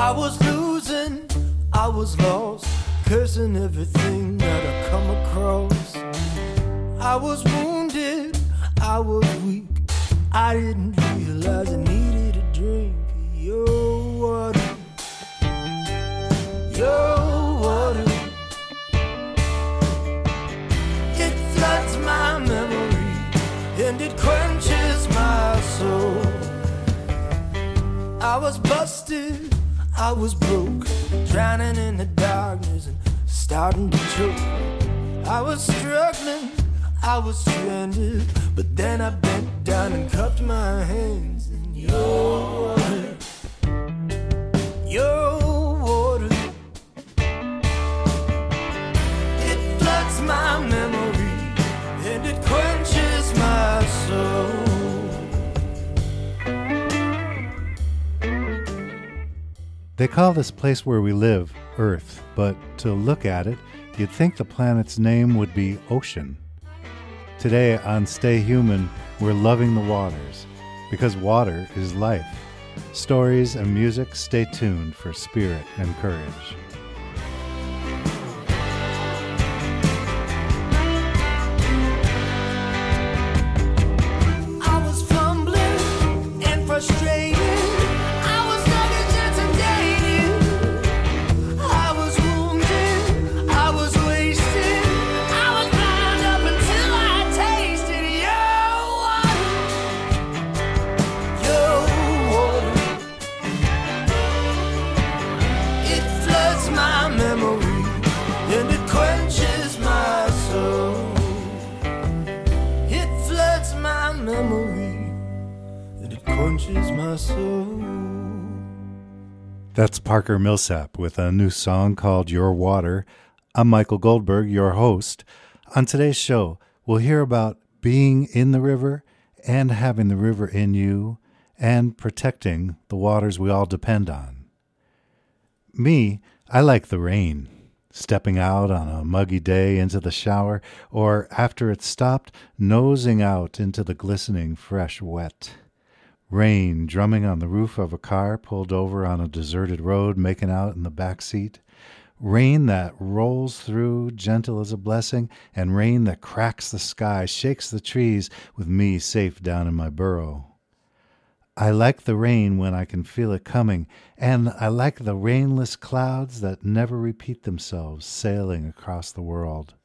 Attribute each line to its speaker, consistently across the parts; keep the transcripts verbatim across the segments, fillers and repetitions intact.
Speaker 1: I was losing, I was lost, cursing everything that I come across. I was wounded, I was weak, I didn't realize I needed a drink of your water, your water. It floods my memory and it quenches my soul. I was busted, I was broke, drowning in the darkness and starting to choke. I was struggling, I was stranded, but then I bent down and cupped my hands in your water, your water. It floods my memory and it quenches my soul.
Speaker 2: They call this place where we live Earth, but to look at it, you'd think the planet's name would be Ocean. Today on Stay Human, we're loving the waters, because water is life. Stories and music, stay tuned for spirit and courage.
Speaker 1: I was fumbling and frustrated. My soul.
Speaker 2: That's Parker Millsap with a new song called Your Water. I'm Michael Goldberg, your host. On today's show, we'll hear about being in the river and having the river in you and protecting the waters we all depend on. Me, I like the rain. Stepping out on a muggy day into the shower, or after it's stopped, nosing out into the glistening fresh wet. Rain drumming on the roof of a car pulled over on a deserted road, making out in the back seat. Rain that rolls through, gentle as a blessing, and rain that cracks the sky, shakes the trees, with me safe down in my burrow. I like the rain when I can feel it coming, and I like the rainless clouds that never repeat themselves sailing across the world.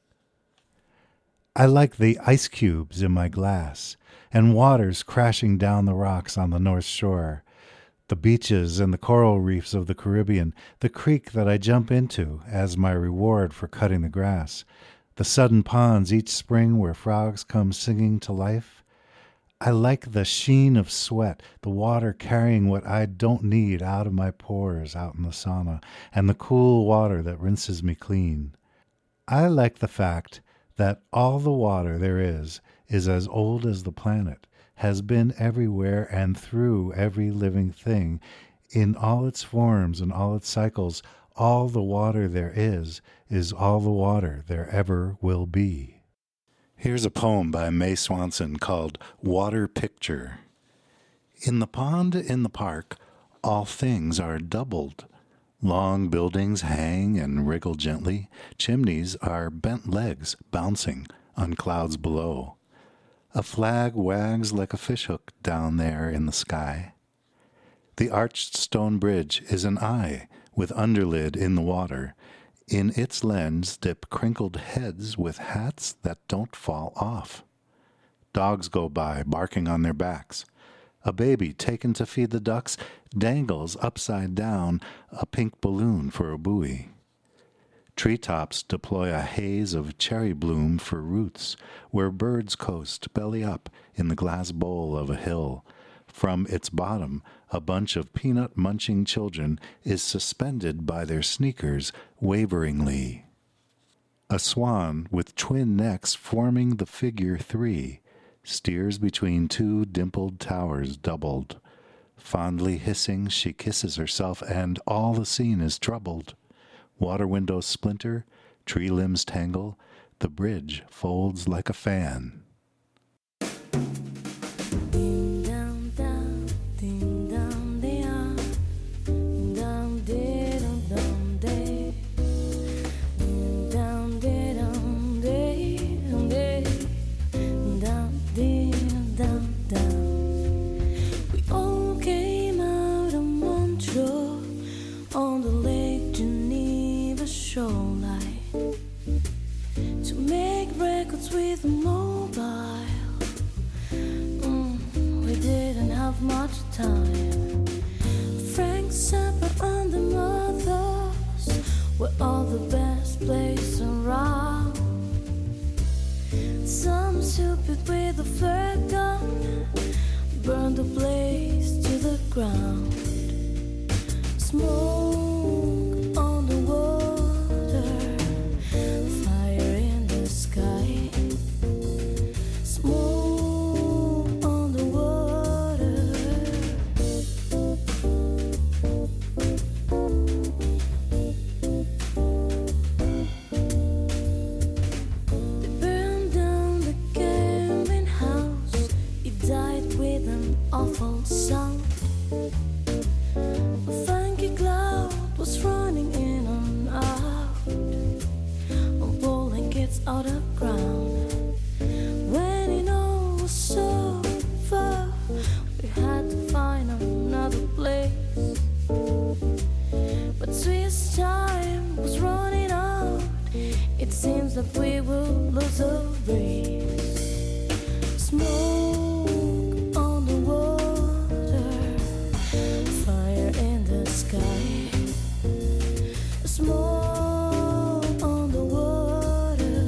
Speaker 2: I like the ice cubes in my glass, and waters crashing down the rocks on the North Shore, the beaches and the coral reefs of the Caribbean, the creek that I jump into as my reward for cutting the grass, the sudden ponds each spring where frogs come singing to life. I like the sheen of sweat, the water carrying what I don't need out of my pores out in the sauna, and the cool water that rinses me clean. I like the fact that all the water there is is as old as the planet, has been everywhere and through every living thing, in all its forms and all its cycles. All the water there is, is all the water there ever will be. Here's a poem by May Swanson called Water Picture. In the pond in the park, all things are doubled. Long buildings hang and wriggle gently. Chimneys are bent legs bouncing on clouds below. A flag wags like a fishhook down there in the sky. The arched stone bridge is an eye with underlid in the water. In its lens dip crinkled heads with hats that don't fall off. Dogs go by, barking on their backs. A baby taken to feed the ducks dangles upside down a pink balloon for a buoy. Treetops deploy a haze of cherry bloom for roots, where birds coast belly up in the glass bowl of a hill. From its bottom, a bunch of peanut-munching children is suspended by their sneakers waveringly. A swan with twin necks forming the figure three steers between two dimpled towers doubled. Fondly hissing, she kisses herself, and all the scene is troubled. Water windows splinter, tree limbs tangle, the bridge folds like a fan.
Speaker 3: Ding dong dong, ding dong ding dong, ding dong ding. while. Mm, we didn't have much time. Frank Zappa and the Mothers were all the best place around. Some stupid with a flare gun burned the place to the ground. Smoke on the water, fire in the sky. Smoke on the water. They burned down the Gambling house. It died with an awful sound. A funky cloud was running in and out, and pulling kids out of ground. When it all was so far, we had to find another place. But Swiss time was running out. It seems that we will lose the race. Smoke on the water, fire in the sky. Smoke on the water.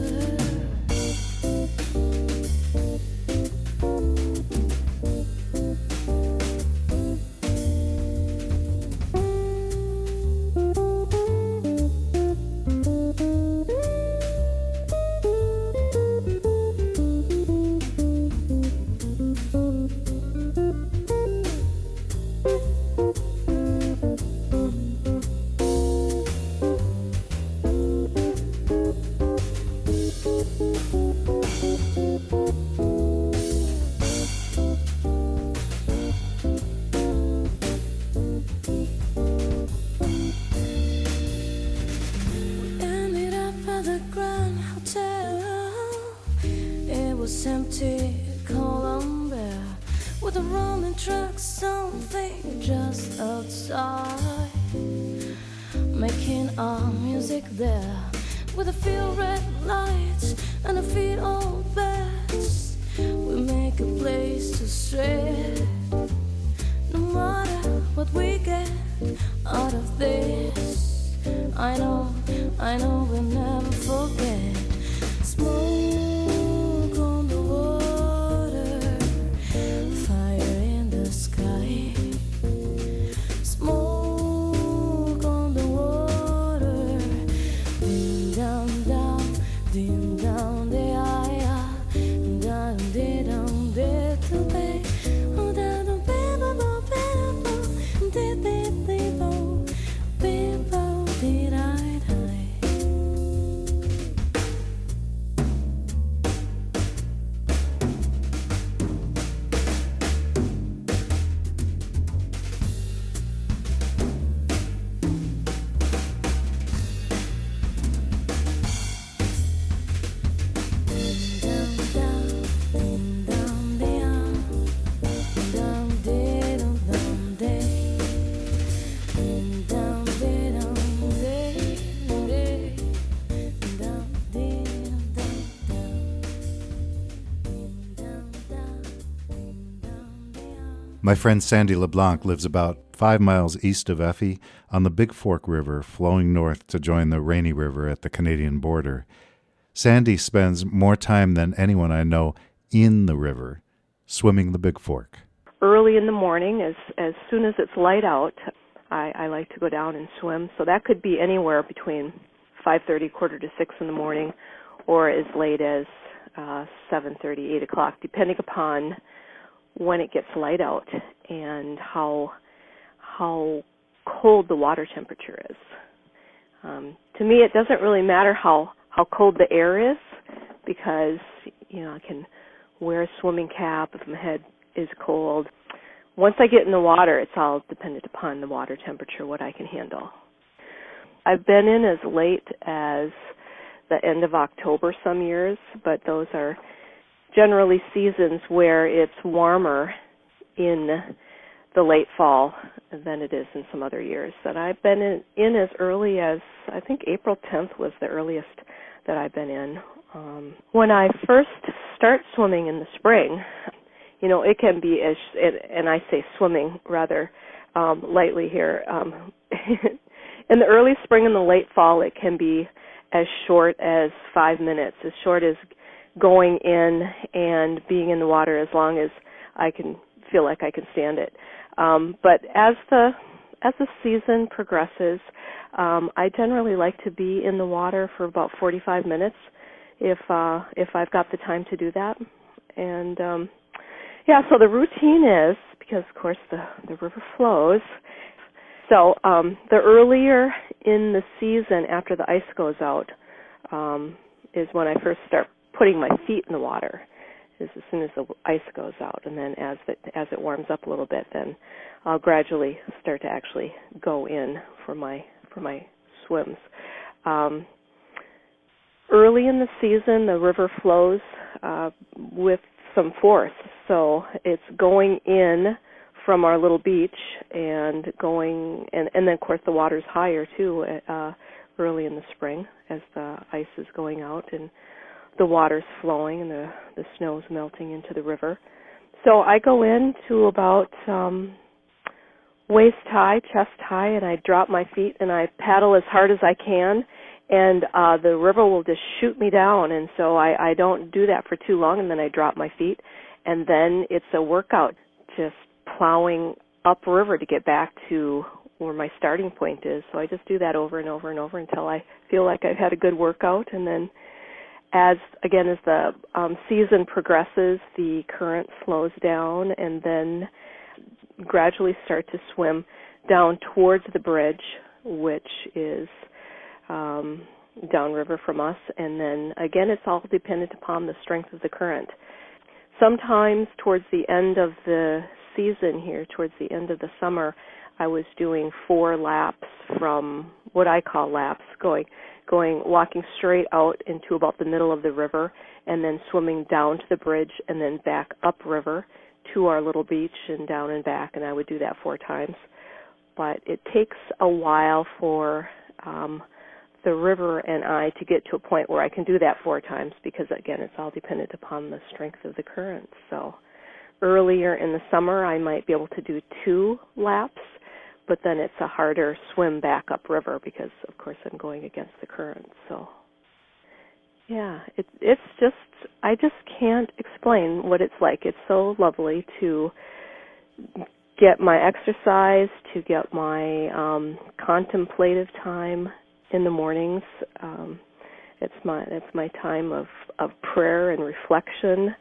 Speaker 3: Ended up at the Grand Hotel. It was empty, Columbia, with a rolling truck, something just outside, making our music there, with a few red lights and a feet on beds. We make a place to stray, no matter what we get out of this. I know, I know we'll never forget. Smoke on the water, fire in the sky. Smoke on the water, dim down down, dim down the eye, down de down de to be, oh down the people, people, did they people, people did I die. Down down, dim down the eye, down de down down de. Down, de, down, de, de. Down, de, down, down. Down, down, down, down.
Speaker 2: My friend Sandy LeBlanc lives about five miles east of Effie on the Big Fork River, flowing north to join the Rainy River at the Canadian border. Sandy spends more time than anyone I know in the river, swimming the Big Fork.
Speaker 4: Early in the morning, as as soon as it's light out, I, I like to go down and swim. So that could be anywhere between five thirty, quarter to six in the morning, or as late as uh, seven thirty, eight o'clock, depending upon when it gets light out and how how cold the water temperature is. Um, to me, it doesn't really matter how, how cold the air is, because you know I can wear a swimming cap if my head is cold. Once I get in the water, it's all dependent upon the water temperature, what I can handle. I've been in as late as the end of October some years, but those are generally seasons where it's warmer in the late fall than it is in some other years. And I've been in, in as early as, I think April tenth was the earliest that I've been in. Um, when I first start swimming in the spring, you know, it can be as, and I say swimming rather um, lightly here. Um, in the early spring and the late fall, it can be as short as five minutes, as short as going in and being in the water as long as I can feel like I can stand it. Um, but as the as the season progresses, um, I generally like to be in the water for about forty-five minutes if uh, if I've got the time to do that. And um, yeah, so the routine is, because of course the, the river flows, so um, the earlier in the season after the ice goes out um, is when I first start putting my feet in the water, is as soon as the ice goes out. And then as it, as it warms up a little bit, then I'll gradually start to actually go in for my for my swims. Um, early in the season, the river flows uh, with some force, so it's going in from our little beach and going, and, and then of course the water's higher too uh, early in the spring as the ice is going out and the water's flowing and the, the snow's melting into the river. So I go in to about um, waist high, chest high, and I drop my feet and I paddle as hard as I can, and uh, the river will just shoot me down. And so I, I don't do that for too long, and then I drop my feet, and then it's a workout just plowing upriver to get back to where my starting point is. So I just do that over and over and over until I feel like I've had a good workout. And then as, again, as the um, season progresses, the current slows down and then gradually start to swim down towards the bridge, which is um, downriver from us. And then, again, it's all dependent upon the strength of the current. Sometimes towards the end of the season here, towards the end of the summer, I was doing four laps from what I call laps, going, going, walking straight out into about the middle of the river and then swimming down to the bridge and then back upriver to our little beach and down and back, and I would do that four times. But it takes a while for um, the river and I to get to a point where I can do that four times because, again, it's all dependent upon the strength of the current. So earlier in the summer, I might be able to do two laps, but then it's a harder swim back upriver because, of course, I'm going against the current. So, yeah, it, it's just, I just can't explain what it's like. It's so lovely to get my exercise, to get my um, contemplative time in the mornings. Um, it's my it's my time of, of prayer and reflection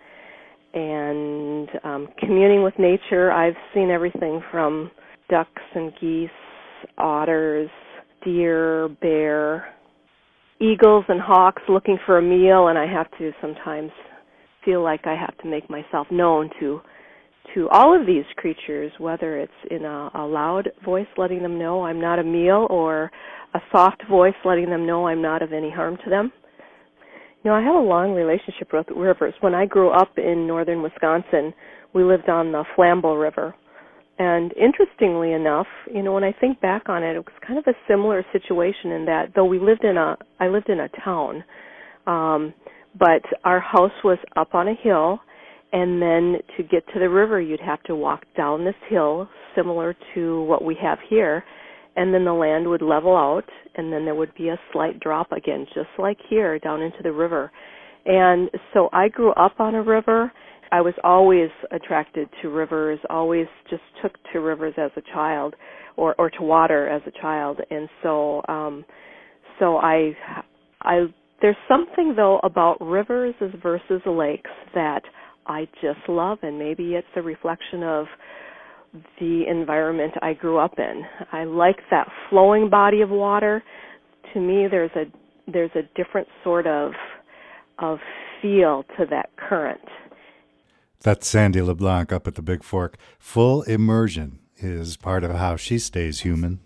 Speaker 4: and um, communing with nature. I've seen everything from ducks and geese, otters, deer, bear, eagles and hawks looking for a meal, and I have to sometimes feel like I have to make myself known to to all of these creatures, whether it's in a, a loud voice letting them know I'm not a meal or a soft voice letting them know I'm not of any harm to them. You know, I have a long relationship with rivers. When I grew up in northern Wisconsin, we lived on the Flambeau River. And interestingly enough, you know, when I think back on it, it was kind of a similar situation in that, though we lived in a, I lived in a town, um, but our house was up on a hill, and then to get to the river, you'd have to walk down this hill, similar to what we have here, and then the land would level out, and then there would be a slight drop again, just like here, down into the river. And so I grew up on a river. I was always attracted to rivers, always just took to rivers as a child, or, or to water as a child. And so, um, so I, I, there's something though about rivers versus lakes that I just love, and maybe it's a reflection of the environment I grew up in. I like that flowing body of water. To me, there's a there's a different sort of of feel to that current.
Speaker 2: That's Sandy LeBlanc up at the Big Fork. Full immersion is part of how she stays human.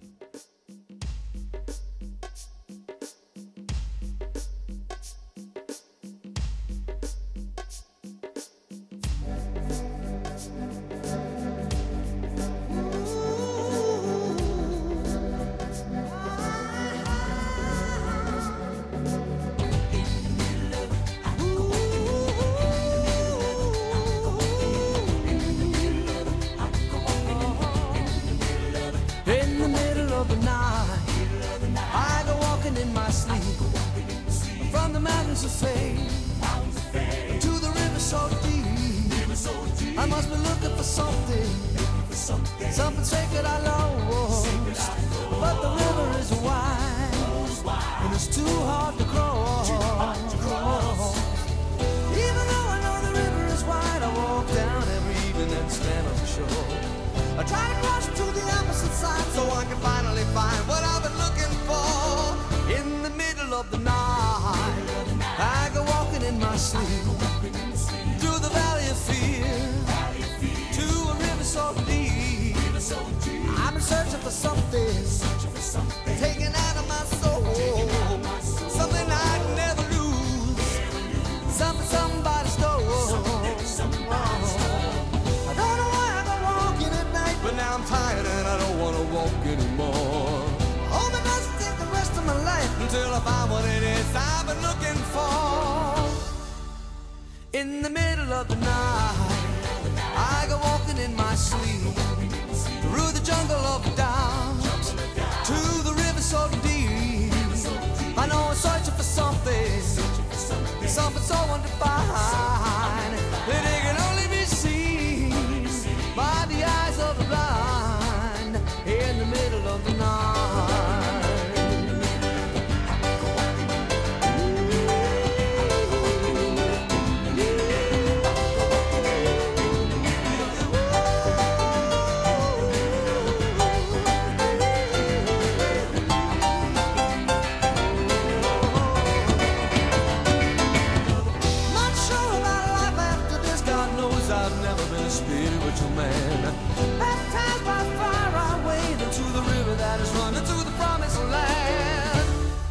Speaker 1: of the night, I go walking in my sleep. From the mountains of fame to the river so deep, I must be looking for something, something sacred I lost. But the river is wide, and it's too hard to cross. Even though I know the river is wide, I walk down every evening and stand on the shore. I try to cross to the opposite side so I can finally find what I've been looking for. In the middle of the night, I go walking in my sleep through the valley of fear to a river so deep. I've been searching for something taken out of my soul, something I'd never lose, something somebody stole. I don't know why I go walking at night, but now I'm tired and I don't want to walk anymore. Oh, I must take the rest of my life until I find what it is I've been looking for. In the middle of the night, I go walking in my sleep through the jungle of doubt to the river so deep. I know I'm searching for something, something so undefined that it can only be seen by the eyes of the blind. In the middle of the night, spiritual man, baptized by fire, I wade into the river that is running to the promised land.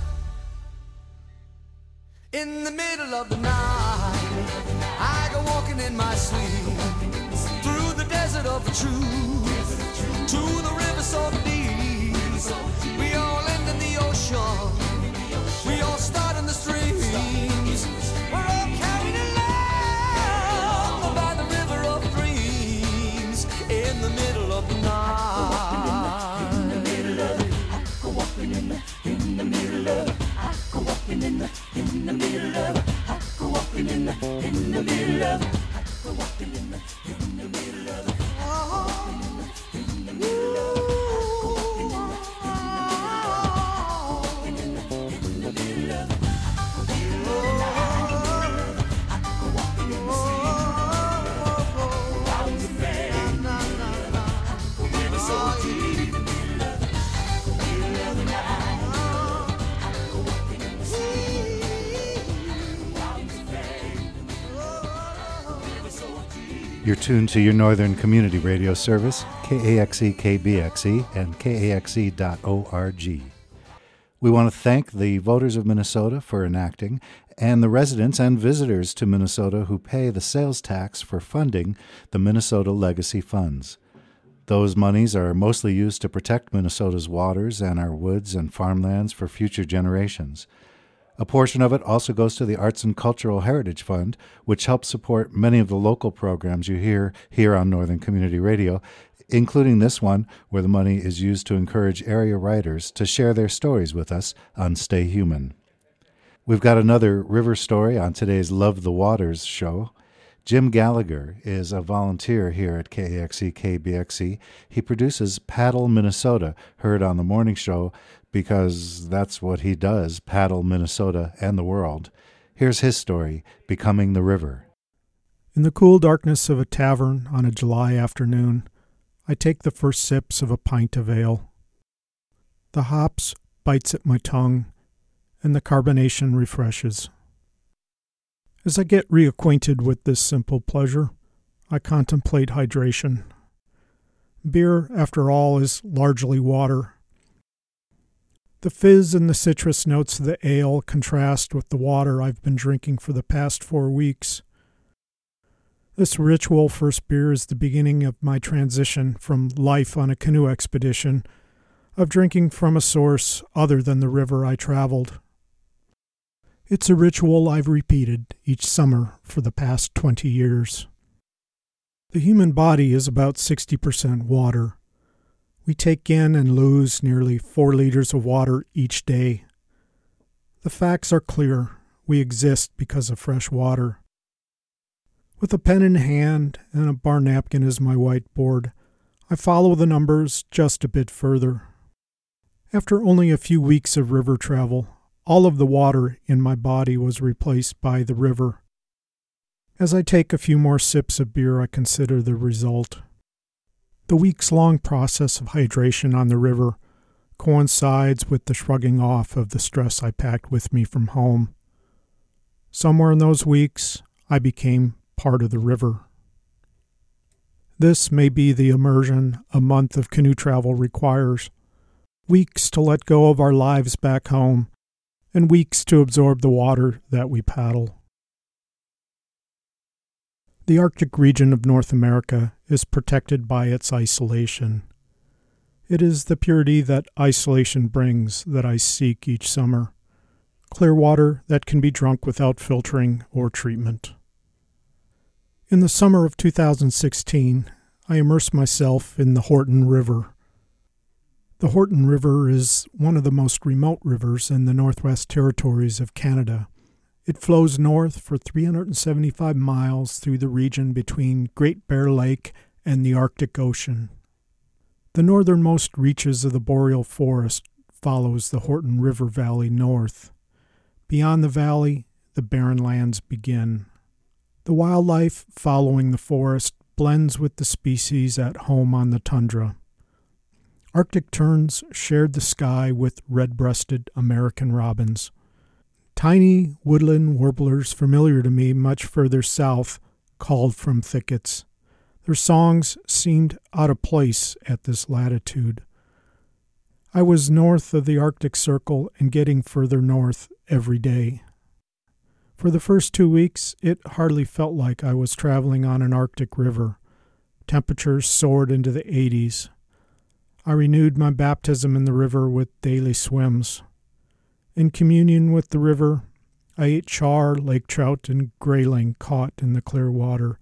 Speaker 1: In the middle of the night, I go walking in my sleep through the desert of the truth to the river so deep. We all end in the ocean, we all start in the streams. We're all carried along by the river of dreams. In the middle of the night, in the middle of it, I go walking in the, in the middle of it, I go walking in the, in the middle of it, I go walking in the, in the middle of it, I go walking in the, in the middle of it, oh, in the middle of it, I go walking in the, in the middle of it, in the middle of it, I go walking in the.
Speaker 2: You're tuned to your Northern Community Radio service, K A X E K B X E and K A X E dot org. We want to thank the voters of Minnesota for enacting and the residents and visitors to Minnesota who pay the sales tax for funding the Minnesota Legacy Funds. Those monies are mostly used to protect Minnesota's waters and our woods and farmlands for future generations. A portion of it also goes to the Arts and Cultural Heritage Fund, which helps support many of the local programs you hear here on Northern Community Radio, including this one where the money is used to encourage area writers to share their stories with us on Stay Human. We've got another river story on today's Love the Waters show. Jim Gallagher is a volunteer here at K A X E K B X E. He produces Paddle Minnesota, heard on the morning show, because that's what he does, paddle Minnesota and the world. Here's his story, Becoming the River.
Speaker 5: In the cool darkness of a tavern on a July afternoon, I take the first sips of a pint of ale. The hops bites at my tongue, and the carbonation refreshes. As I get reacquainted with this simple pleasure, I contemplate hydration. Beer, after all, is largely water. The fizz and the citrus notes of the ale contrast with the water I've been drinking for the past four weeks. This ritual first beer is the beginning of my transition from life on a canoe expedition, of drinking from a source other than the river I traveled. It's a ritual I've repeated each summer for the past twenty years. The human body is about sixty percent water. We take in and lose nearly four liters of water each day. The facts are clear. We exist because of fresh water. With a pen in hand and a bar napkin as my whiteboard, I follow the numbers just a bit further. After only a few weeks of river travel, all of the water in my body was replaced by the river. As I take a few more sips of beer, I consider the result. The weeks-long process of hydration on the river coincides with the shrugging off of the stress I packed with me from home. Somewhere in those weeks, I became part of the river. This may be the immersion a month of canoe travel requires. Weeks to let go of our lives back home, and weeks to absorb the water that we paddle. The Arctic region of North America is protected by its isolation. It is the purity that isolation brings that I seek each summer. Clear water that can be drunk without filtering or treatment. In the summer of two thousand sixteen, I immersed myself in the Horton River. The Horton River is one of the most remote rivers in the Northwest Territories of Canada. It flows north for three hundred seventy-five miles through the region between Great Bear Lake and the Arctic Ocean. The northernmost reaches of the boreal forest follows the Horton River Valley north. Beyond the valley, the barren lands begin. The wildlife following the forest blends with the species at home on the tundra. Arctic terns shared the sky with red-breasted American robins. Tiny woodland warblers familiar to me much further south called from thickets. Their songs seemed out of place at this latitude. I was north of the Arctic Circle and getting further north every day. For the first two weeks, it hardly felt like I was traveling on an Arctic river. Temperatures soared into the eighties. I renewed my baptism in the river with daily swims. In communion with the river, I ate char, lake trout, and grayling caught in the clear water.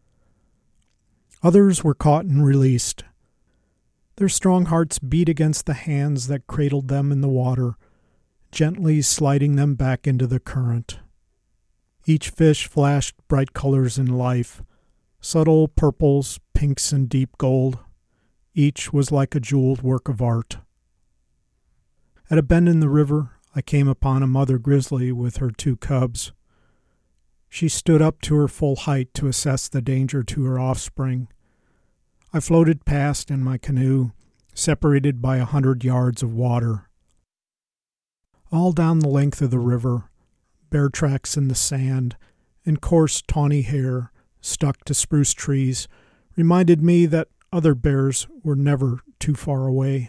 Speaker 5: Others were caught and released. Their strong hearts beat against the hands that cradled them in the water, gently sliding them back into the current. Each fish flashed bright colors in life, subtle purples, pinks, and deep gold. Each was like a jeweled work of art. At a bend in the river, I came upon a mother grizzly with her two cubs. She stood up to her full height to assess the danger to her offspring. I floated past in my canoe, separated by a hundred yards of water. All down the length of the river, bear tracks in the sand and coarse tawny hair stuck to spruce trees reminded me that other bears were never too far away.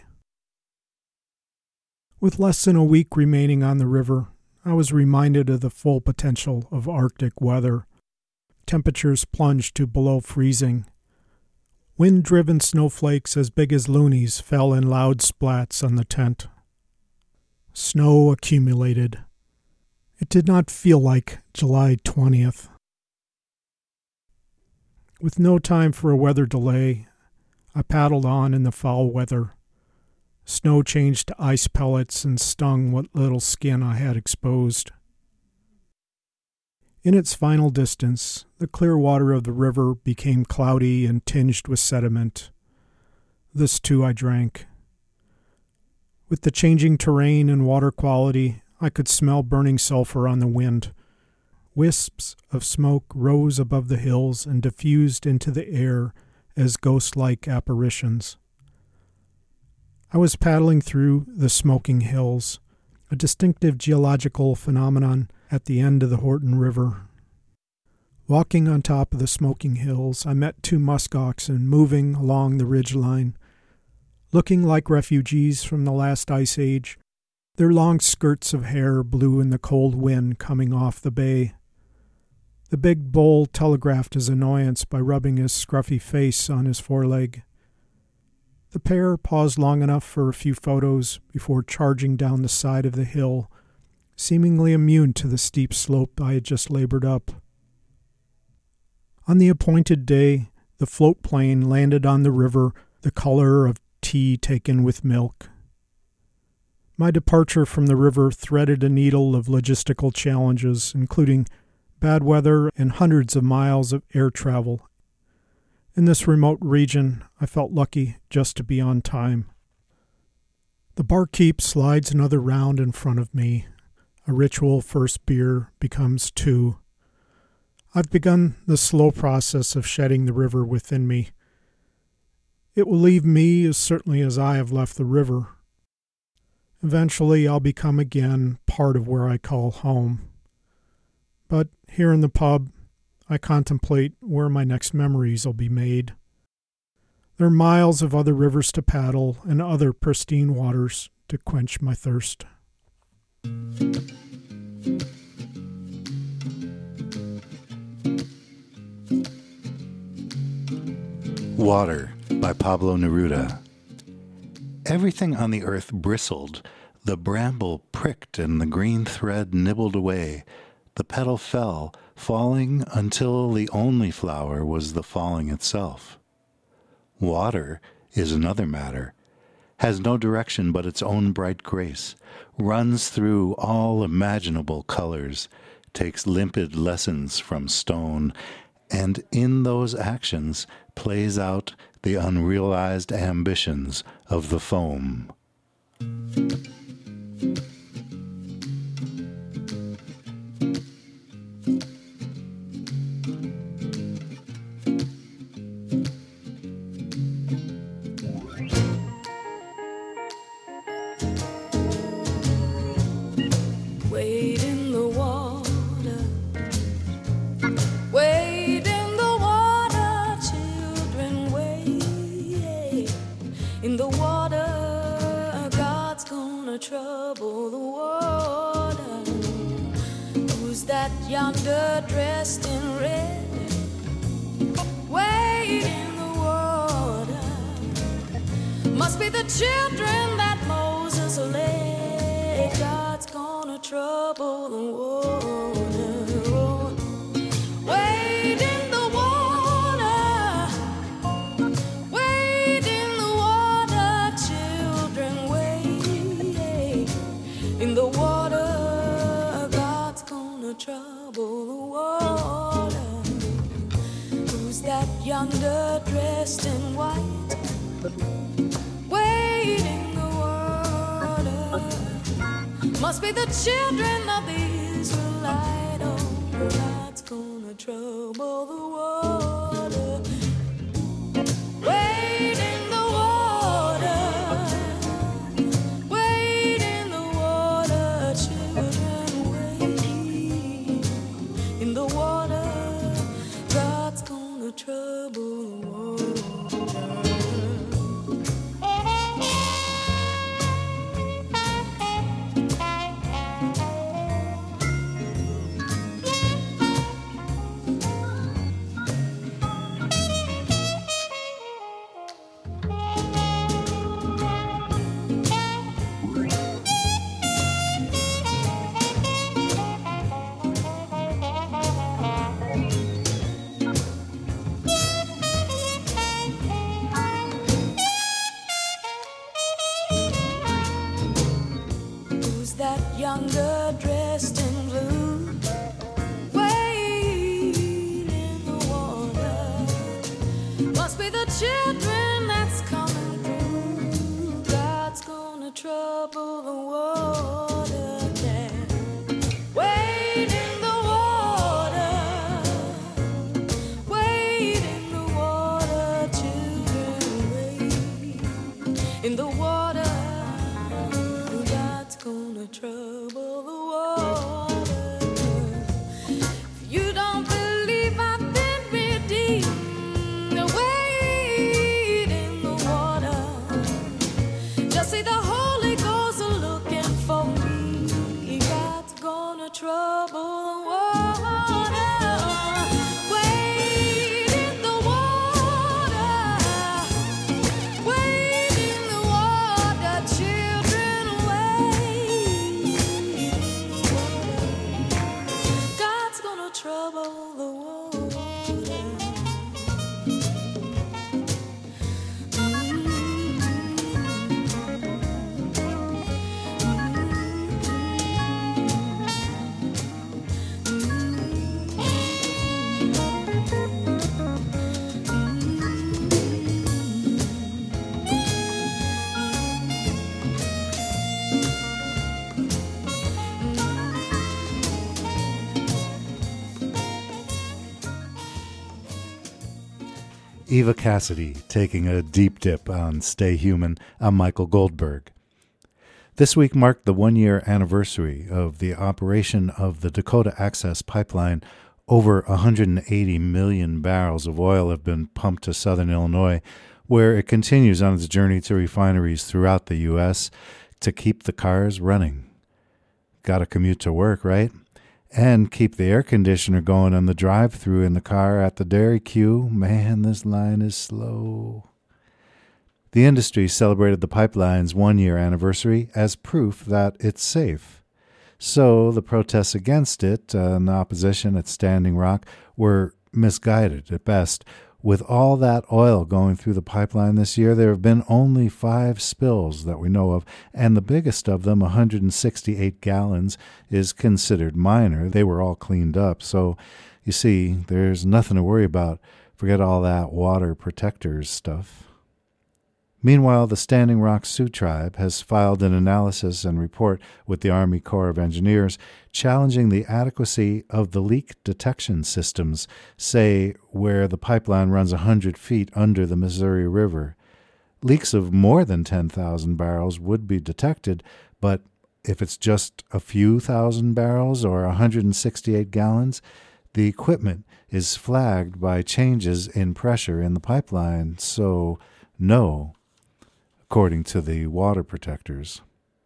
Speaker 5: With less than a week remaining on the river, I was reminded of the full potential of Arctic weather. Temperatures plunged to below freezing. Wind-driven snowflakes as big as loonies fell in loud splats on the tent. Snow accumulated. It did not feel like July twentieth. With no time for a weather delay, I paddled on in the foul weather. Snow changed to ice pellets and stung what little skin I had exposed. In its final distance, the clear water of the river became cloudy and tinged with sediment. This too I drank. With the changing terrain and water quality, I could smell burning sulfur on the wind. Wisps of smoke rose above the hills and diffused into the air as ghost-like apparitions. I was paddling through the smoking hills, a distinctive geological phenomenon at the end of the Horton River. Walking on top of the smoking hills, I met two musk oxen moving along the ridgeline. Looking like refugees from the last ice age, their long skirts of hair blew in the cold wind coming off the bay. The big bull telegraphed his annoyance by rubbing his scruffy face on his foreleg. The pair paused long enough for a few photos before charging down the side of the hill, seemingly immune to the steep slope I had just labored up. On the appointed day, the float plane landed on the river, the color of tea taken with milk. My departure from the river threaded a needle of logistical challenges, including bad weather and hundreds of miles of air travel. In this remote region, I felt lucky just to be on time. The barkeep slides another round in front of me. A ritual first beer becomes two. I've begun the slow process of shedding the river within me. It will leave me as certainly as I have left the river. Eventually, I'll become again part of where I call home. But here in the pub, I contemplate where my next memories will be made. There are miles of other rivers to paddle and other pristine waters to quench my thirst.
Speaker 2: Water by Pablo Neruda. Everything on the earth bristled. The bramble pricked and the green thread nibbled away. The petal fell, falling until the only flower was the falling itself. Water is another matter, has no direction but its own bright grace, runs through all imaginable colors, takes limpid lessons from stone, and in those actions plays out the unrealized ambitions of the foam.
Speaker 3: Wade in the water, wade in the water, children, wade in the water. God's gonna trouble the water. Who's that yonder dressed in red? Wade in the water. Must be the children that Moses led. God's gonna trouble the water. Wade in the water, wade in the water, children, wade in the water. God's gonna trouble the water. Who's that yonder dressed in white? Wade in the water. Must be the children of the Israelite. Oh, God's gonna trouble the water. Wade in the water, wade in the water, children, wade in the water. God's gonna trouble the water.
Speaker 2: Eva Cassidy taking a deep dip on Stay Human. I'm Michael Goldberg. This week marked the one-year anniversary of the operation of the Dakota Access Pipeline. Over one hundred eighty million barrels of oil have been pumped to southern Illinois, where it continues on its journey to refineries throughout the U S to keep the cars running. Got to commute to work, right? And keep the air conditioner going on the drive-thru in the car at the dairy queue. Man, this line is slow. The industry celebrated the pipeline's one-year anniversary as proof that it's safe. So the protests against it uh, and the opposition at Standing Rock were misguided at best. With all that oil going through the pipeline this year, there have been only five spills that we know of, and the biggest of them, one hundred sixty-eight gallons, is considered minor. They were all cleaned up, so you see, there's nothing to worry about. Forget all that water protectors stuff. Meanwhile, the Standing Rock Sioux Tribe has filed an analysis and report with the Army Corps of Engineers challenging the adequacy of the leak detection systems, say where the pipeline runs one hundred feet under the Missouri River. Leaks of more than ten thousand barrels would be detected, but if it's just a few thousand barrels or one hundred sixty-eight gallons, the equipment is flagged by changes in pressure in the pipeline, so no, according to the water protectors.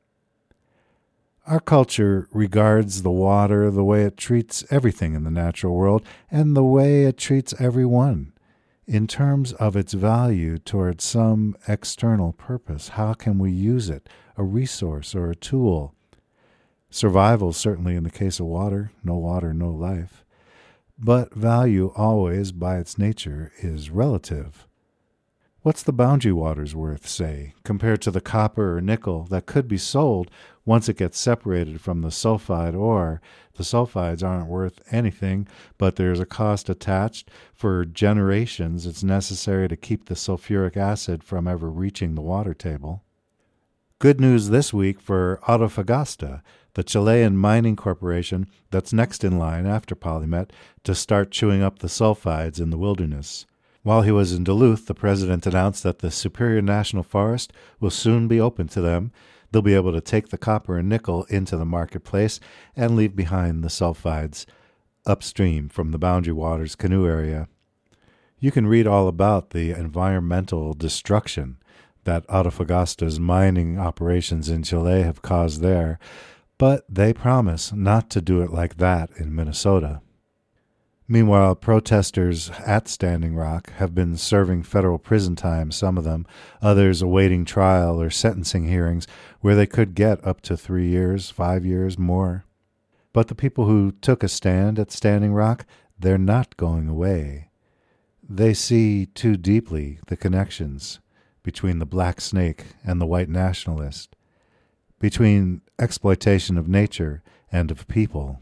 Speaker 2: Our culture regards the water the way it treats everything in the natural world and the way it treats everyone, in terms of its value towards some external purpose. How can we use it, a resource or a tool? Survival, certainly in the case of water, no water, no life. But value always, by its nature, is relative. What's the boundary waters worth, say, compared to the copper or nickel that could be sold once it gets separated from the sulfide ore? The sulfides aren't worth anything, but there's a cost attached. For generations, it's necessary to keep the sulfuric acid from ever reaching the water table. Good news this week for Antofagasta, the Chilean mining corporation that's next in line after Polymet to start chewing up the sulfides in the wilderness. While he was in Duluth, the president announced that the Superior National Forest will soon be open to them. They'll be able to take the copper and nickel into the marketplace and leave behind the sulfides upstream from the Boundary Waters canoe area. You can read all about the environmental destruction that Antofagasta's mining operations in Chile have caused there, but they promise not to do it like that in Minnesota. Meanwhile, protesters at Standing Rock have been serving federal prison time, some of them, others awaiting trial or sentencing hearings where they could get up to three years, five years, more. But the people who took a stand at Standing Rock, they're not going away. They see too deeply the connections between the black snake and the white nationalist, between exploitation of nature and of people.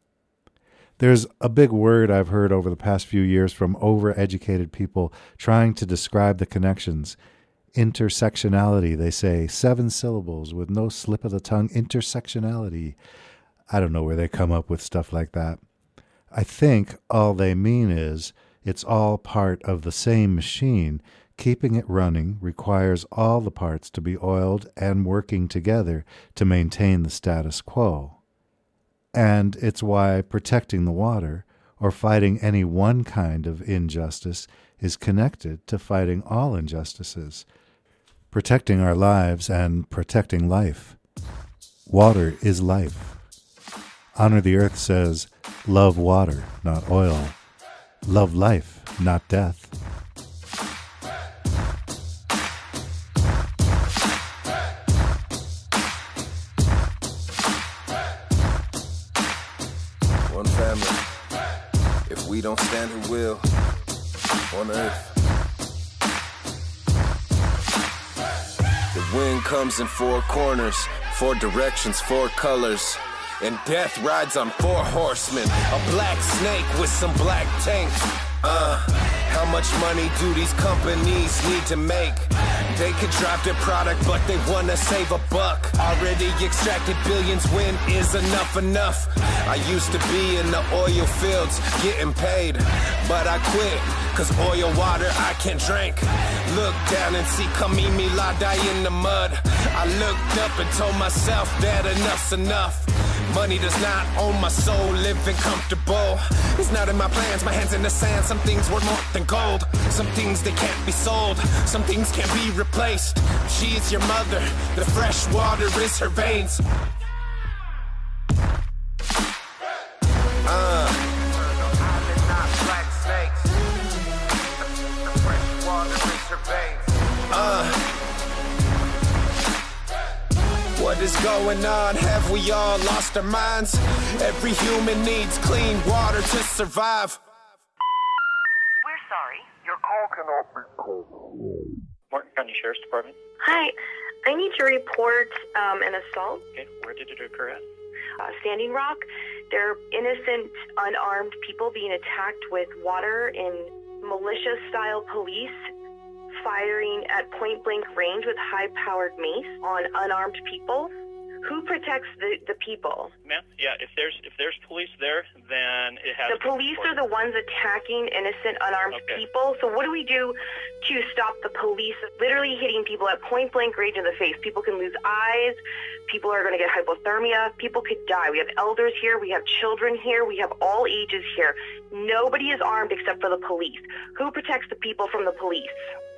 Speaker 2: There's a big word I've heard over the past few years from overeducated people trying to describe the connections. Intersectionality, they say. Seven syllables with no slip of the tongue. Intersectionality. I don't know where they come up with stuff like that. I think all they mean is it's all part of the same machine. Keeping it running requires all the parts to be oiled and working together to maintain the status quo. And it's why protecting the water or fighting any one kind of injustice is connected to fighting all injustices, protecting our lives and protecting life. Water is life. Honor the Earth says, love water, not oil. Love life, not death.
Speaker 6: We don't stand who will on earth. The wind comes in four corners, four directions, four colors. And death rides on four horsemen, a black snake with some black tanks. Uh, how much money do these companies need to make? They could drop their product, but they wanna save a buck. Already extracted billions, when is enough enough? I used to be in the oil fields, getting paid, but I quit, cause oil water I can't drink. Look down and see Kamimi Ladai in the mud. I looked up and told myself that enough's enough. Money does not own my soul, living comfortable. It's not in my plans, my hands in the sand. Some things worth more than gold. Some things they can't be sold. Some things can't be replaced. She is your mother, the fresh water is her veins. Uh. Uh. What is going on? Have we all lost our minds? Every human needs clean water to survive.
Speaker 7: We're sorry. Your call cannot be called. Martin County Sheriff's Department.
Speaker 8: Hi. I need to report um, an assault.
Speaker 7: Okay, where did it occur at?
Speaker 8: Uh, Standing Rock. There are innocent, unarmed people being attacked with water in militia-style police, firing at point-blank range with high-powered mace on unarmed people. Who protects the, the people?
Speaker 7: Ma'am, yeah, if there's if there's police there, then it has
Speaker 8: The police are the ones attacking innocent, unarmed
Speaker 7: okay.
Speaker 8: people. So what do we do to stop the police literally hitting people at point-blank range in the face? People can lose eyes. People are going to get hypothermia. People could die. We have elders here. We have children here. We have all ages here. Nobody is armed except for the police. Who protects the people from the police?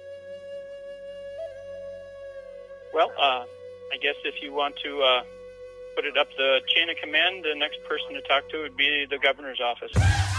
Speaker 7: Well, uh, I guess if you want to uh, put it up the chain of command, the next person to talk to would be the governor's office.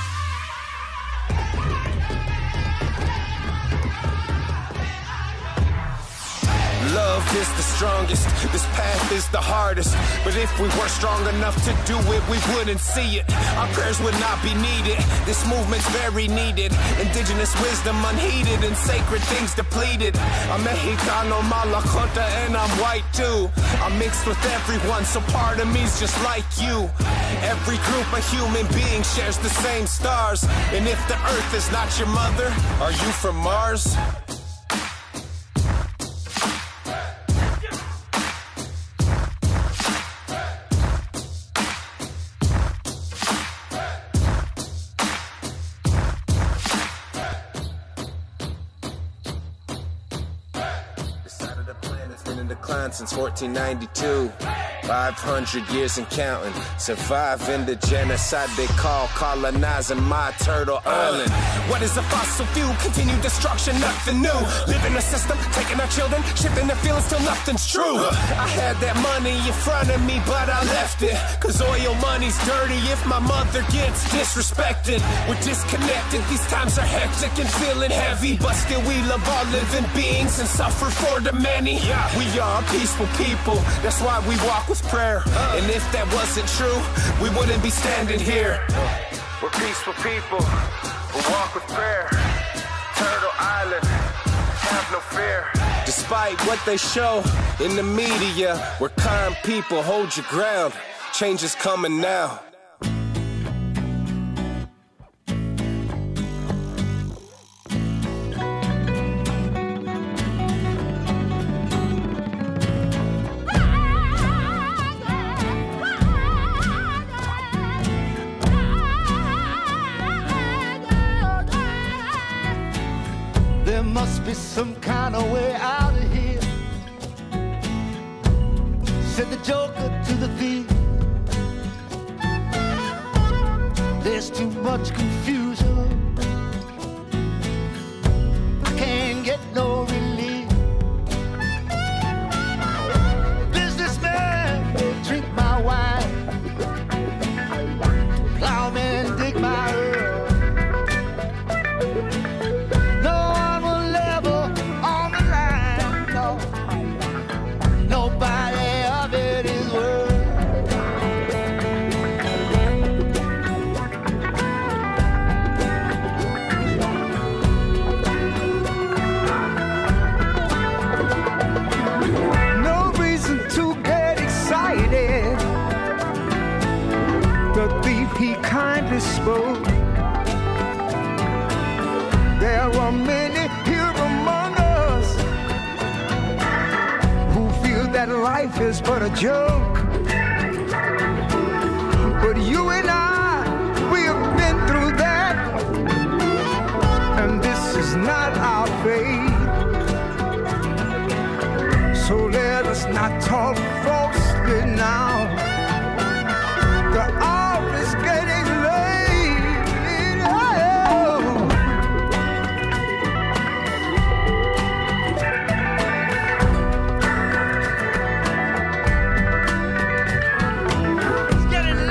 Speaker 6: Love is the strongest, this path is the hardest. But if we were strong enough to do it, we wouldn't see it. Our prayers would not be needed. This movement's very needed. Indigenous wisdom unheeded and sacred things depleted. I'm Mexicano, Malakota, and I'm white too. I'm mixed with everyone, so part of me's just like you. Every group of human beings shares the same stars. And if the earth is not your mother, are you from Mars? Since fourteen ninety-two, five hundred years and counting. Surviving the genocide they call colonizing my turtle island. What is a fossil fuel? Continued destruction, nothing new. Live in a system, taking our children, shifting their feelings till nothing's true. I had that money in front of me, but I left it. Cause oil money's dirty if my mother gets disrespected. We're disconnected, these times are hectic and feeling heavy. But still we love all living beings and suffer for the many. We are peaceful people, that's why we walk with prayer. And if that wasn't true, we wouldn't be standing here. We're peaceful people who walk with prayer. Turtle Island, have no fear. Despite what they show in the media, we're kind people, hold your ground. Change is coming now.
Speaker 1: There must be some kind of way out of here, said the joker to the thief. There's too much confusion, I can't get no relief. Businessman, they drink my wine, plowmen dig my earth.
Speaker 9: He kindly spoke. There was
Speaker 1: life is but a joke. But you and I, we have been through that, and this is not our fate. So let us not talk falsely now. The hour is getting late. Oh. It's getting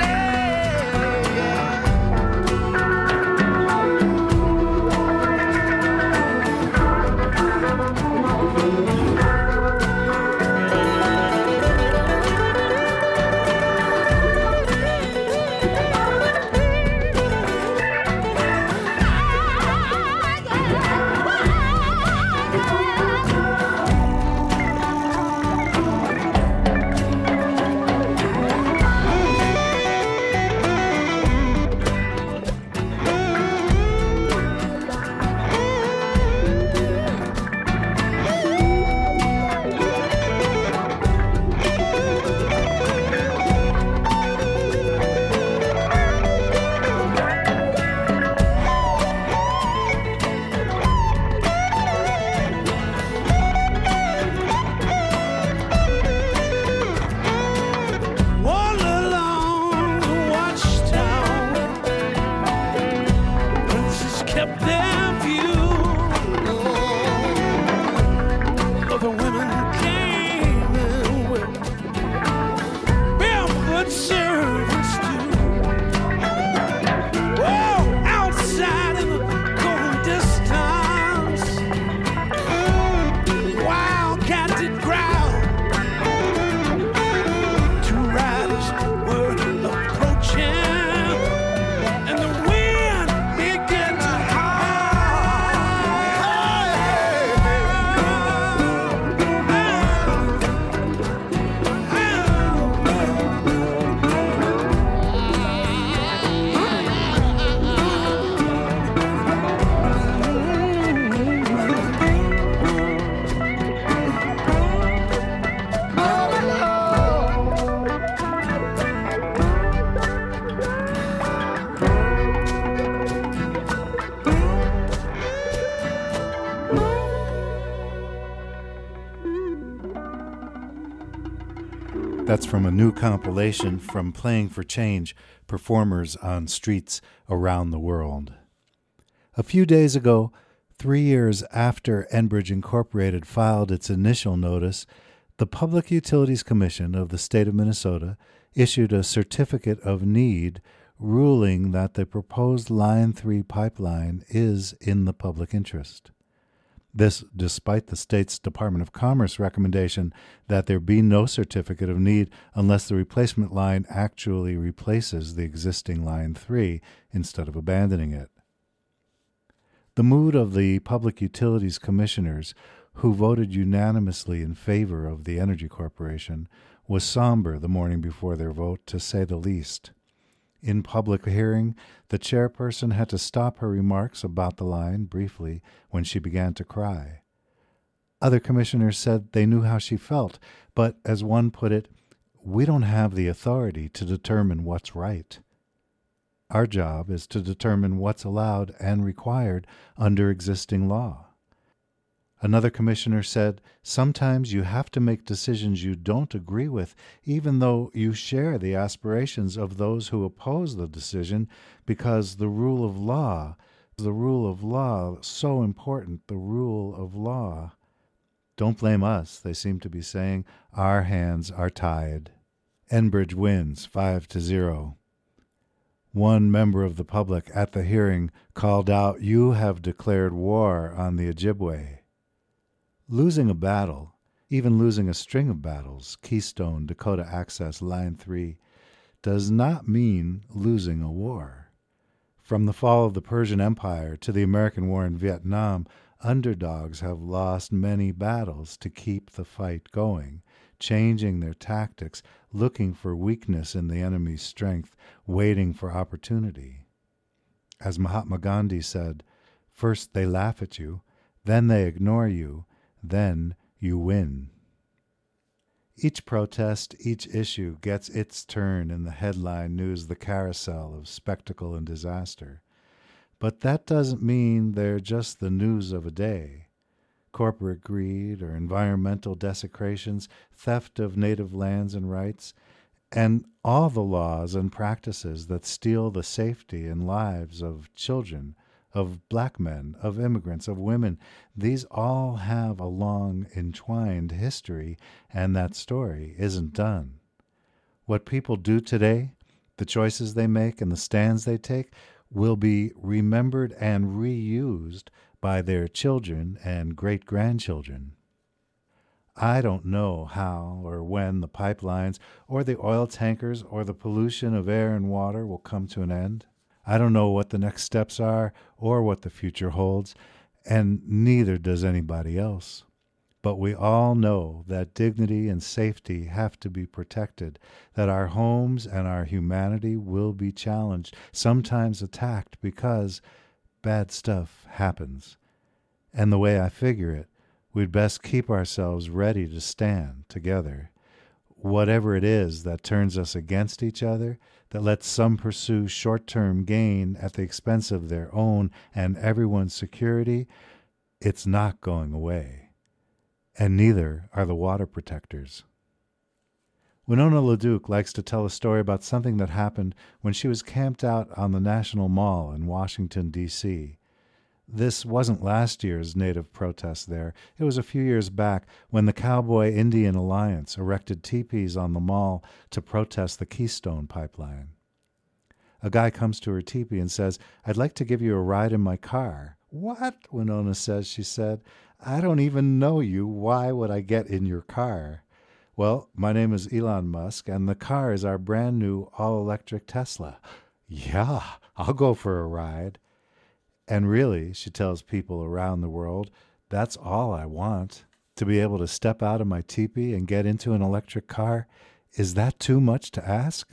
Speaker 2: That's from a new compilation from Playing for Change, performers on streets around the world. A few days ago, three years after Enbridge Incorporated filed its initial notice, the Public Utilities Commission of the state of Minnesota issued a certificate of need ruling that the proposed Line three pipeline is in the public interest. This despite the state's Department of Commerce recommendation that there be no certificate of need unless the replacement line actually replaces the existing Line three instead of abandoning it. The mood of the Public Utilities Commissioners, who voted unanimously in favor of the Energy Corporation, was somber the morning before their vote, to say the least. In public hearing, the chairperson had to stop her remarks about the line briefly when she began to cry. Other commissioners said they knew how she felt, but as one put it, we don't have the authority to determine what's right. Our job is to determine what's allowed and required under existing law. Another commissioner said, sometimes you have to make decisions you don't agree with, even though you share the aspirations of those who oppose the decision, because the rule of law, the rule of law, so important, the rule of law. Don't blame us, they seem to be saying. Our hands are tied. Enbridge wins five to zero. One member of the public at the hearing called out, "You have declared war on the Ojibwe." Losing a battle, even losing a string of battles, Keystone, Dakota Access, Line three, does not mean losing a war. From the fall of the Persian Empire to the American war in Vietnam, underdogs have lost many battles to keep the fight going, changing their tactics, looking for weakness in the enemy's strength, waiting for opportunity. As Mahatma Gandhi said, first they laugh at you, then they ignore you, then you win. Each protest, each issue gets its turn in the headline news, the carousel of spectacle and disaster. But that doesn't mean they're just the news of a day. Corporate greed or environmental desecrations, theft of native lands and rights, and all the laws and practices that steal the safety and lives of children, of black men, of immigrants, of women, these all have a long entwined history, and that story isn't done. What people do today, the choices they make and the stands they take, will be remembered and reused by their children and great-grandchildren. I don't know how or when the pipelines or the oil tankers or the pollution of air and water will come to an end. I don't know what the next steps are or what the future holds, and neither does anybody else. But we all know that dignity and safety have to be protected, that our homes and our humanity will be challenged, sometimes attacked, because bad stuff happens. And the way I figure it, we'd best keep ourselves ready to stand together. Whatever it is that turns us against each other, that lets some pursue short-term gain at the expense of their own and everyone's security, it's not going away. And neither are the water protectors. Winona LaDuke likes to tell a story about something that happened when she was camped out on the National Mall in Washington, D C This wasn't last year's native protest there. It was a few years back when the Cowboy Indian Alliance erected teepees on the mall to protest the Keystone Pipeline. A guy comes to her teepee and says, "I'd like to give you a ride in my car." "What?" Winona says, she said. "I don't even know you. Why would I get in your car?" "Well, my name is Elon Musk, and the car is our brand new all-electric Tesla." "Yeah, I'll go for a ride." And really, she tells people around the world, that's all I want. To be able to step out of my teepee and get into an electric car. Is that too much to ask?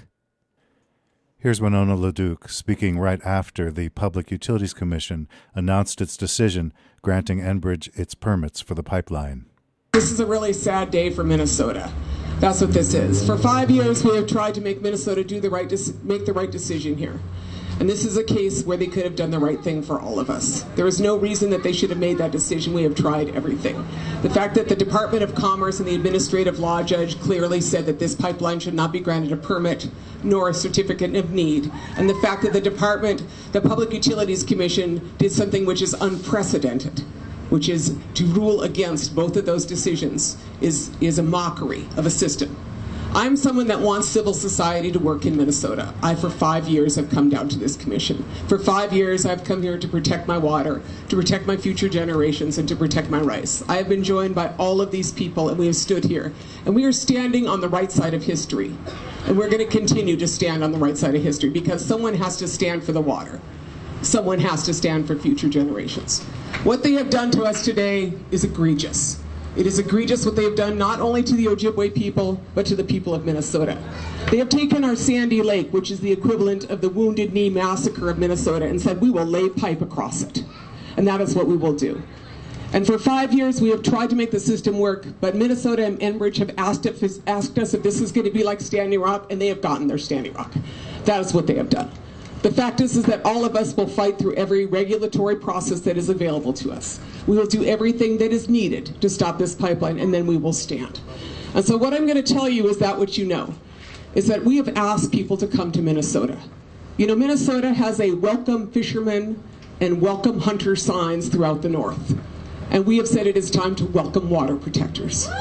Speaker 2: Here's Winona LaDuke speaking right after the Public Utilities Commission announced its decision granting Enbridge its permits for the pipeline.
Speaker 9: This is a really sad day for Minnesota. That's what this is. For five years, we have tried to make Minnesota do the right, make the right decision here. And this is a case where they could have done the right thing for all of us. There is no reason that they should have made that decision. We have tried everything. The fact that the Department of Commerce and the administrative law judge clearly said that this pipeline should not be granted a permit nor a certificate of need, and the fact that the Department, the Public Utilities Commission, did something which is unprecedented, which is to rule against both of those decisions, is, is a mockery of a system. I'm someone that wants civil society to work in Minnesota. I, for five years, have come down to this commission. For five years, I've come here to protect my water, to protect my future generations, and to protect my rights. I have been joined by all of these people, and we have stood here. And we are standing on the right side of history. And we're going to continue to stand on the right side of history, because someone has to stand for the water. Someone has to stand for future generations. What they have done to us today is egregious. It is egregious what they have done not only to the Ojibwe people, but to the people of Minnesota. They have taken our Sandy Lake, which is the equivalent of the Wounded Knee Massacre of Minnesota, and said, we will lay pipe across it. And that is what we will do. And for five years, we have tried to make the system work, but Minnesota and Enbridge have asked, if, asked us if this is going to be like Standing Rock, and they have gotten their Standing Rock. That is what they have done. The fact is, is that all of us will fight through every regulatory process that is available to us. We will do everything that is needed to stop this pipeline, and then we will stand. And so what I'm going to tell you is that what you know, is that we have asked people to come to Minnesota. You know, Minnesota has a welcome fishermen and welcome hunter signs throughout the north. And we have said it is time to welcome water protectors. So we're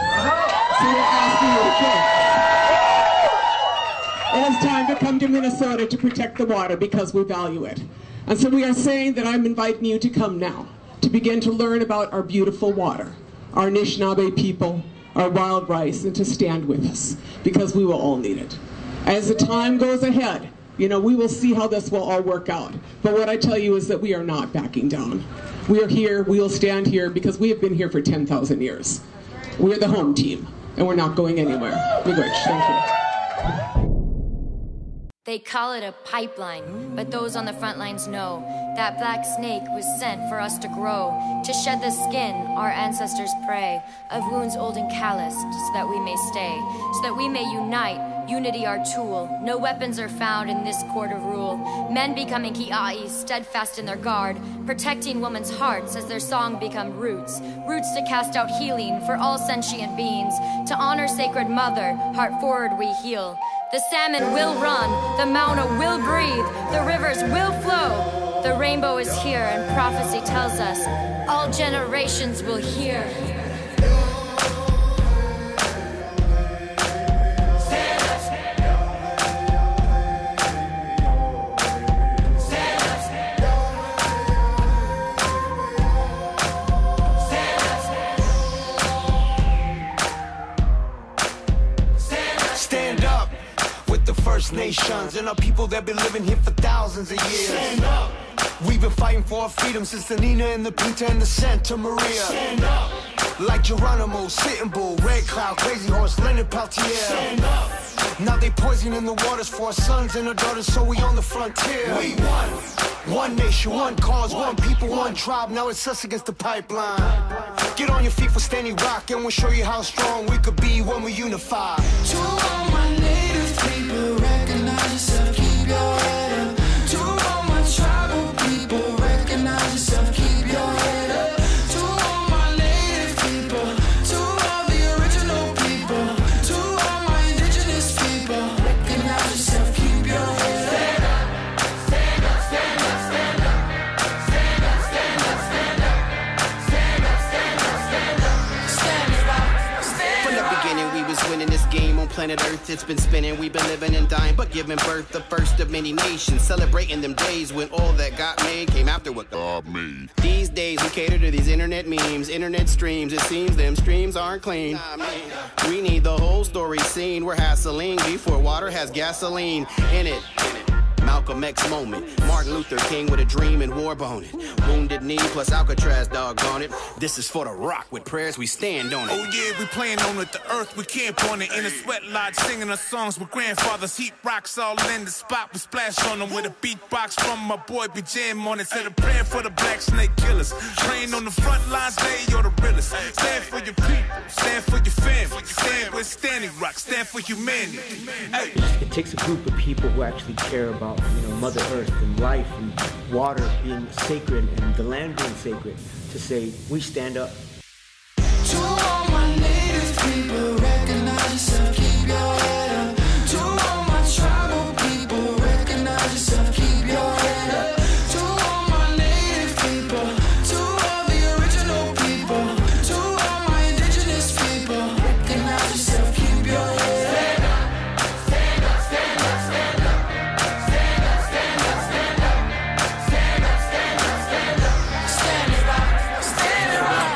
Speaker 9: asking you to come. It is time to come to Minnesota to protect the water because we value it. And so we are saying that I'm inviting you to come now, to begin to learn about our beautiful water, our Anishinaabe people, our wild rice, and to stand with us, because we will all need it. As the time goes ahead, you know, we will see how this will all work out. But what I tell you is that we are not backing down. We are here, we will stand here, because we have been here for ten thousand years. We're the home team, and we're not going anywhere. Miigwech, thank you.
Speaker 10: They call it a pipeline, but those on the front lines know That black snake was sent for us to grow, to shed the skin our ancestors pray, of wounds old and calloused, so that we may stay, so that we may unite, unity our tool. No weapons are found in this court of rule. Men becoming ki'ai, steadfast in their guard, protecting women's hearts as their song become roots, roots to cast out healing for all sentient beings, to honor sacred mother, heart forward we heal. The salmon will run, the mauna will breathe, the rivers will flow. The rainbow is here and prophecy tells us all generations will hear.
Speaker 1: Stand up with the First Nations and our people that been living here for thousands of years. Stand up. We've been fighting for our freedom since the Nina and the Pinta and the Santa Maria. Stand up. Like Geronimo, Sitting Bull, Red Cloud, Crazy Horse, Leonard Peltier. Stand up. Now they poisoning the waters for our sons and our daughters, so we on the frontier. We won. One nation, one cause, one people, one tribe. Now it's us against the pipeline. Get on your feet for Standing Rock, and we'll show you how strong we could be when we unify.
Speaker 11: To all my native people, recognize yourself, keep your head up. To all my tribal people, recognize yourself, keep your head up. To all my native people, to all the original people, to all my indigenous people, recognize yourself, keep your head up. Stand up, stand up, stand up, stand up, stand up, stand up, stand up, stand up, stand up, stand up, stand up.
Speaker 12: From the beginning we was winning this game on planet Earth. It's been spinning, we've been living and dying, but giving birth the first of many nations, celebrating them days when all that got made came after what God made. These days we cater to these internet memes, internet streams. It seems them streams aren't clean. We need the whole story seen. We're hassling before water has gasoline in it. Malcolm X moment, Martin Luther King with a dream and war boning, Wounded Knee plus Alcatraz doggone it. This is for the rock, with prayers we stand on it.
Speaker 13: Oh yeah, we playing on it, the earth we camp on it. In a sweat lodge singing our songs with grandfathers. Heat rocks all in the spot, we splash on them with a beatbox from my boy B Jam on it. Said a prayer for the black snake killers, praying on the front lines, they you're the realest. Stand for your people, stand for your family, stand with Standing Rock, stand for humanity. Hey.
Speaker 14: It takes a group of people who actually care about, you know, Mother Earth and life and water being sacred and the land being sacred to say, we stand up.
Speaker 11: To all my native people, recognize yourself, keep your head up. To all my tribal people, recognize yourself, keep your head up. To all my native people, to all the original people, to all my indigenous people, recognize yourself, keep your head up. Stand up, stand up, stand up, stand up, stand up, stand up, stand up, stand up, stand up, stand it up, stand it up.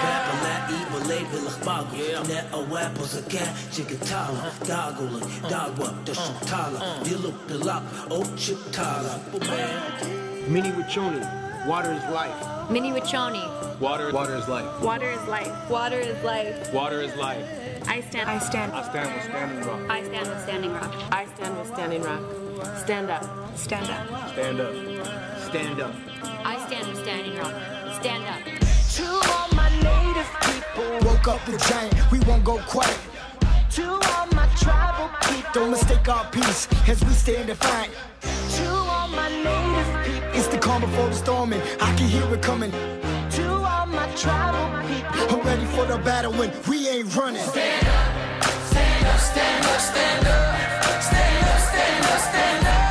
Speaker 15: Net a weapons a cat, chikatala, doggle, dog up, the shutala, dilup the lock, oh chiptala.
Speaker 14: Mini Wachoni, water is life.
Speaker 10: Mini Wachoni.
Speaker 16: Water, water is life.
Speaker 17: Water is life. Water is life.
Speaker 16: Water is life.
Speaker 17: I stand. I stand.
Speaker 16: I stand with Standing Rock.
Speaker 17: I stand with Standing Rock. I stand with Standing Rock. Stand up. Stand up.
Speaker 16: Stand up.
Speaker 14: Stand up.
Speaker 10: I stand with Standing Rock. Stand up.
Speaker 1: To all my native people, woke up the giant, we won't go quiet. To all my tribal people, don't mistake our peace as we stand defiant. To all my native people, it's the calm before the storm and I can hear it coming. To all my tribal people, I'm ready for the battle when we ain't running.
Speaker 11: Stand up, stand up, stand up, stand up, stand up, stand up, stand up.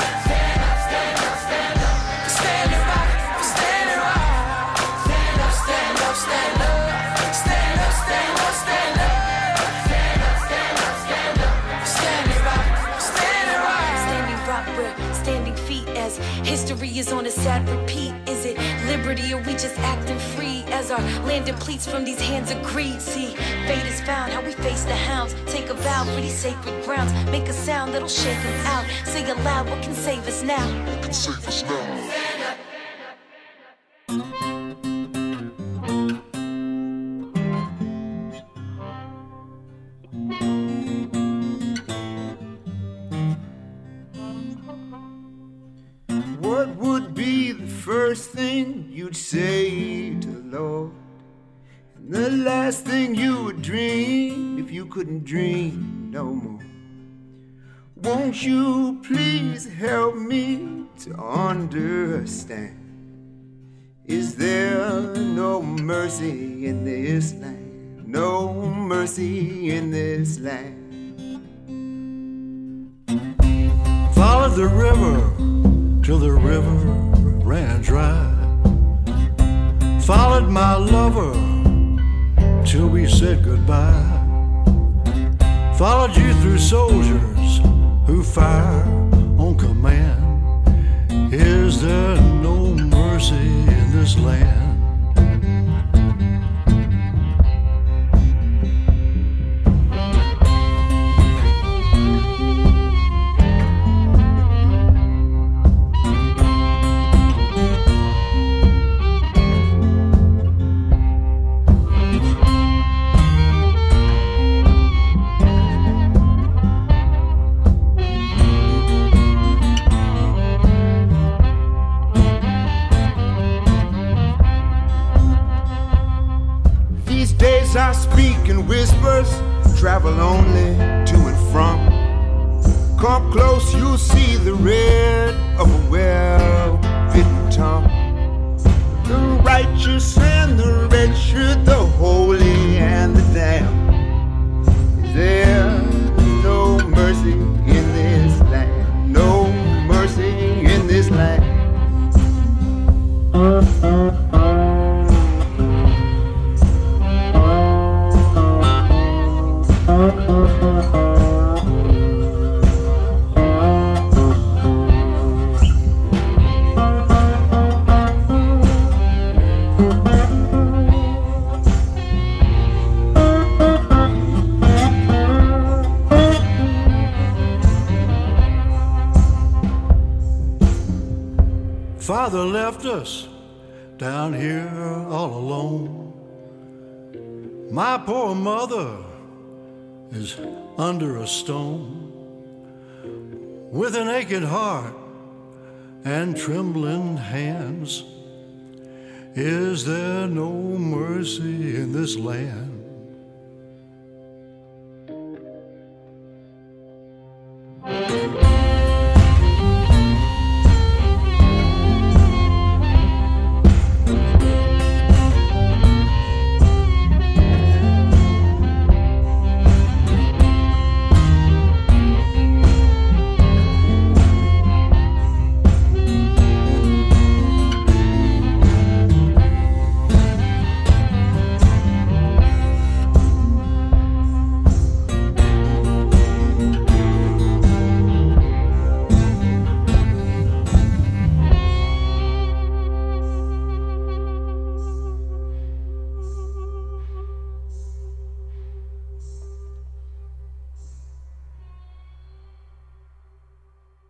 Speaker 18: History is on a sad repeat. Is it liberty or we just acting free as our land depletes from these hands of greed? See, fate is found, how we face the hounds. Take a vow for these sacred grounds. Make a sound that'll shake them out. Say aloud, what can save us now? What can save us now? Stand up.
Speaker 19: What would be the first
Speaker 1: you'd say to the Lord. And the last thing you would dream if you couldn't dream no more. Won't you please help me to understand? Is there no mercy in this land? No mercy in this land.
Speaker 19: Followed the river till the river ran dry. Followed my lover till we said goodbye. Followed you through soldiers who fire on command. Is there no mercy in this land?
Speaker 1: I speak in whispers, travel only to and from. Come close, you'll see the red of a well-fitting tongue. The righteous and the wretched, the holy and the damned. Is there no mercy in this land? No mercy in this land.
Speaker 19: Father left us down here all alone. My poor mother is under a stone, with an aching heart and trembling hands. Is there no mercy in this land?